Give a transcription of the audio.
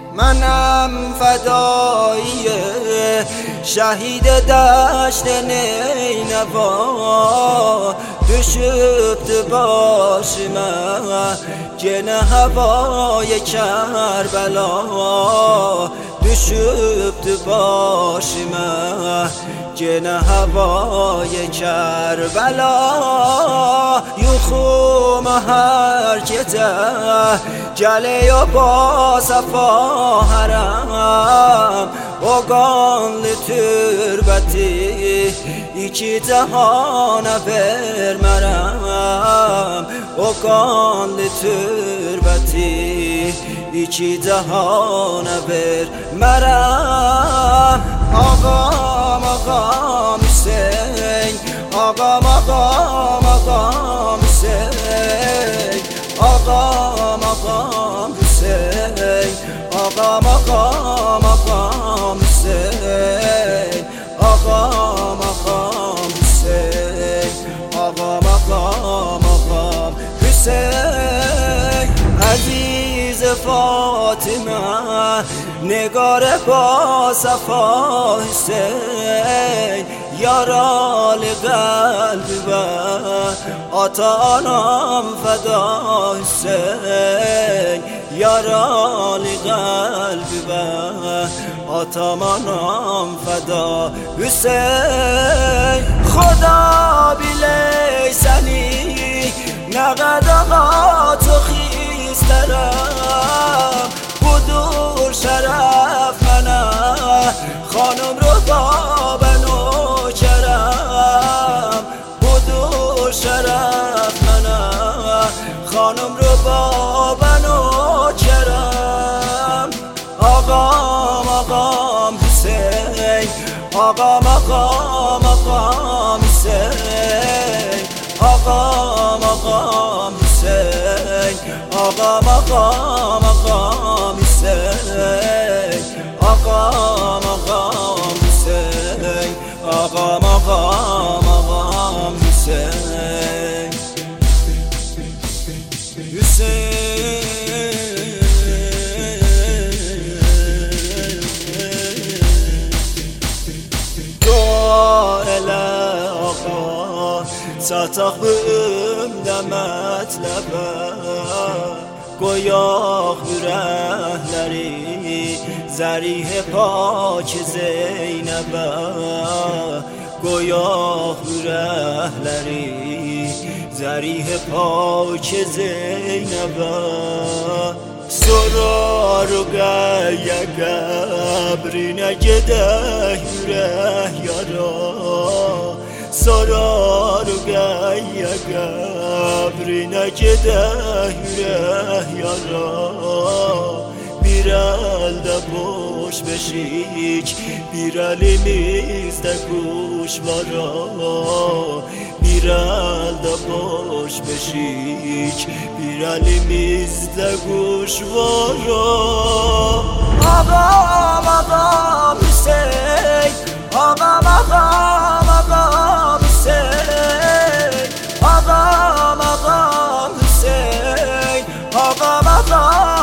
منم فدایی شهید دشت نینوا düşüptü başıma gene havaya Kerbela düşüptü başıma gene havaya Kerbela yuxuma her gece geliyor ba safa haram o qanlı türbəti iki cahana vermərəm o qanlı türbəti iki cahana vermərəm ağam ağam Hüseyin ağam ağam ağam Hüseyin ağam ağam Hüseyin ağam ağam ağam Hüseyin ağam ağam Hüseyin ağam ağam ağam Hüseyin aziz Fatıma نگار با صفا حسین یارال قلب و آتانم فدا حسین یارال قلب و آتانم فدا حسین خدا بیلیسنی نقد آقا تو خیسترم بدور شرف منه خانم رو با بنو کرم بدور شرف منه خانم رو با بنو کرم آقام آقام حسین آقام آقام آقام حسین آقام آقام حسین آقام آقام آقام حسین آقام آقام حسین آقام آقام آقام حسین دعا اله آقا ساتاق بümdə mətləbə qoyaq ürəkləri zərih pak Zeynəbə qoyaq ürəkləri zərih pak Zeynəbə sorar o qəyə qəbrinə gedək ürək yara sorar o qəyə qəbrinə gedək ürək yara bir əldə boş beşik bir əlimizdə quşvara bir əldə boş beşik bir əlimizdə quşvara ağam ağam Hüseyin ağam ağam ağam Hüseyin ağam ağam Hüseyin ağam ağam